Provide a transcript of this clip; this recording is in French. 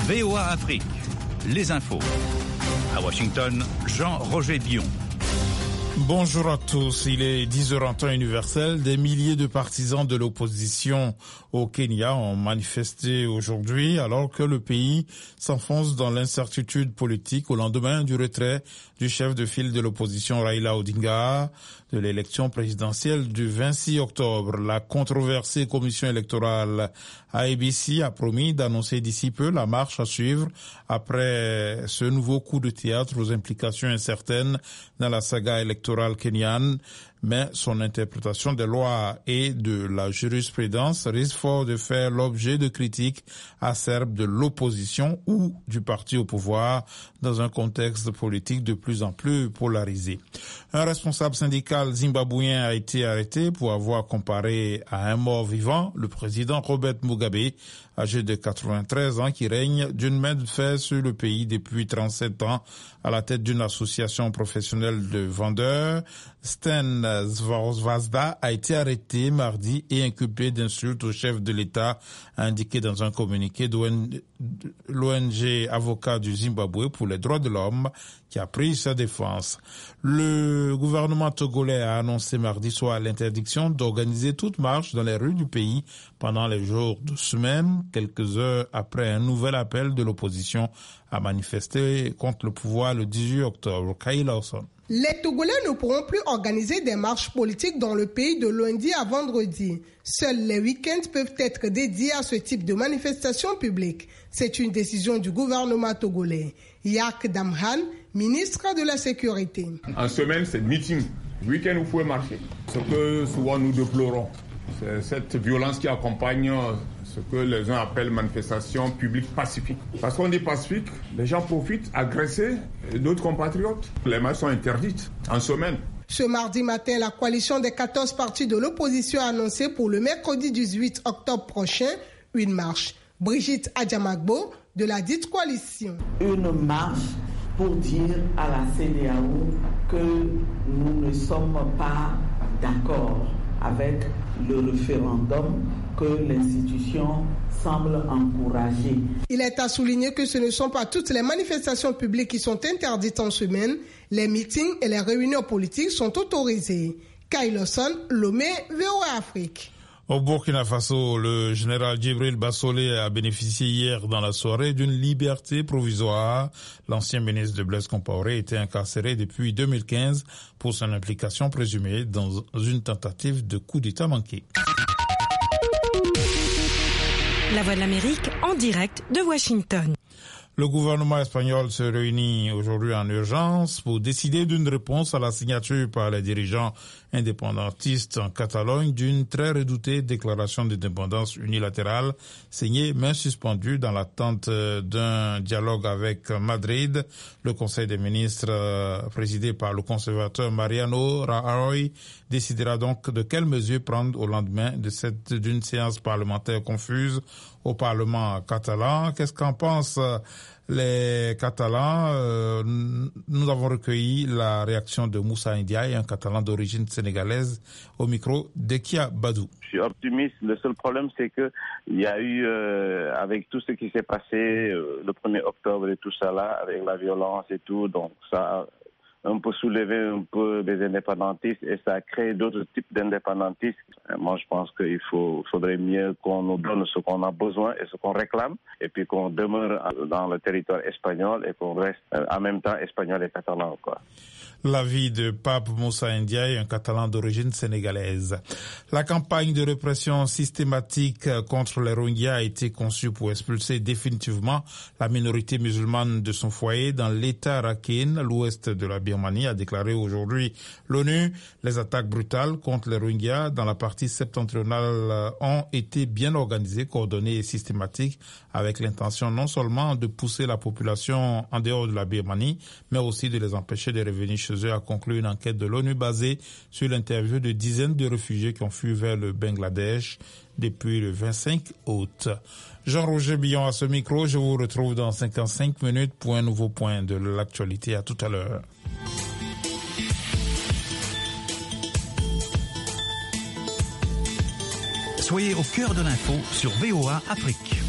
VOA Afrique, les infos. À Washington, Jean-Roger Bion. Bonjour à tous, il est 10h en temps universel. Des milliers de partisans de l'opposition au Kenya ont manifesté aujourd'hui alors que le pays s'enfonce dans l'incertitude politique au lendemain du retrait du chef de file de l'opposition Raila Odinga de l'élection présidentielle du 26 octobre. La controversée commission électorale IEBC a promis d'annoncer d'ici peu la marche à suivre après ce nouveau coup de théâtre aux implications incertaines dans la saga électorale kenyane. Mais son interprétation des lois et de la jurisprudence risque fort de faire l'objet de critiques acerbes de l'opposition ou du parti au pouvoir dans un contexte politique de plus en plus polarisé. Un responsable syndical zimbabwéen a été arrêté pour avoir comparé à un mort-vivant le président Robert Mugabe, âgé de 93 ans, qui règne d'une main de fer sur le pays depuis 37 ans à la tête d'une association professionnelle de vendeurs. Sten Svazda a été arrêté mardi et inculpé d'insultes au chef de l'État, a indiqué dans un communiqué l'ONG Avocat du Zimbabwe pour les droits de l'homme qui a pris sa défense. Le gouvernement togolais a annoncé mardi soir l'interdiction d'organiser toute marche dans les rues du pays pendant les jours de semaine, quelques heures après un nouvel appel de l'opposition à manifester contre le pouvoir le 18 octobre. Kay Lawson. Les Togolais ne pourront plus organiser des marches politiques dans le pays de lundi à vendredi. Seuls les week-ends peuvent être dédiés à ce type de manifestation publique. C'est une décision du gouvernement togolais. Yak Damhan, ministre de la Sécurité. En semaine, c'est meeting. Week-end, vous pouvez marcher. Ce que souvent nous déplorons, c'est cette violence qui accompagne ce que les uns appellent manifestation publique pacifique. Parce qu'on dit pacifique, les gens profitent, agresser d'autres compatriotes. Les marches sont interdites en semaine. Ce mardi matin, la coalition des 14 partis de l'opposition a annoncé pour le mercredi 18 octobre prochain une marche. Brigitte Adjamagbo de la dite coalition. Une marche pour dire à la CEDEAO que nous ne sommes pas d'accord avec le référendum que l'institution semble encourager. Il est à souligner que ce ne sont pas toutes les manifestations publiques qui sont interdites en semaine. Les meetings et les réunions politiques sont autorisés. Kay Lawson, Lomé, VOA Afrique. Au Burkina Faso, le général Djibril Bassolé a bénéficié hier dans la soirée d'une liberté provisoire. L'ancien ministre de Blaise Compaoré était incarcéré depuis 2015 pour son implication présumée dans une tentative de coup d'État manqué. La Voix de l'Amérique en direct de Washington. Le gouvernement espagnol se réunit aujourd'hui en urgence pour décider d'une réponse à la signature par les dirigeants indépendantistes en Catalogne d'une très redoutée déclaration d'indépendance unilatérale signée main suspendue dans l'attente d'un dialogue avec Madrid. Le Conseil des ministres présidé par le conservateur Mariano Rajoy décidera donc de quelles mesures prendre au lendemain d'une séance parlementaire confuse au Parlement catalan. Qu'est-ce qu'en pensent les Catalans? Nous avons recueilli la réaction de Moussa Ndiaye, un Catalan d'origine sénégalaise, au micro d'Ekia Badou. Je suis optimiste. Le seul problème, c'est que il y a eu, avec tout ce qui s'est passé le 1er octobre et tout ça là, avec la violence et tout, donc ça un peu soulever un peu des indépendantistes et ça a créé d'autres types d'indépendantistes. Moi, je pense qu'il faudrait mieux qu'on nous donne ce qu'on a besoin et ce qu'on réclame et puis qu'on demeure dans le territoire espagnol et qu'on reste en même temps espagnol et catalan, quoi. L'avis de Pape Moussa Ndiaye, un Catalan d'origine sénégalaise. La campagne de répression systématique contre les Rohingyas a été conçue pour expulser définitivement la minorité musulmane de son foyer dans l'État Rakhine, l'ouest de la Birmanie, a déclaré aujourd'hui l'ONU. Les attaques brutales contre les Rohingyas dans la partie septentrionale ont été bien organisées, coordonnées et systématiques avec l'intention non seulement de pousser la population en dehors de la Birmanie, mais aussi de les empêcher de revenir chez eux, a conclu une enquête de l'ONU basée sur l'interview de dizaines de réfugiés qui ont fui vers le Bangladesh depuis le 25 août. Jean-Roger Billon à ce micro. Je vous retrouve dans 55 minutes pour un nouveau point de l'actualité. À tout à l'heure. Soyez au cœur de l'info sur VOA Afrique.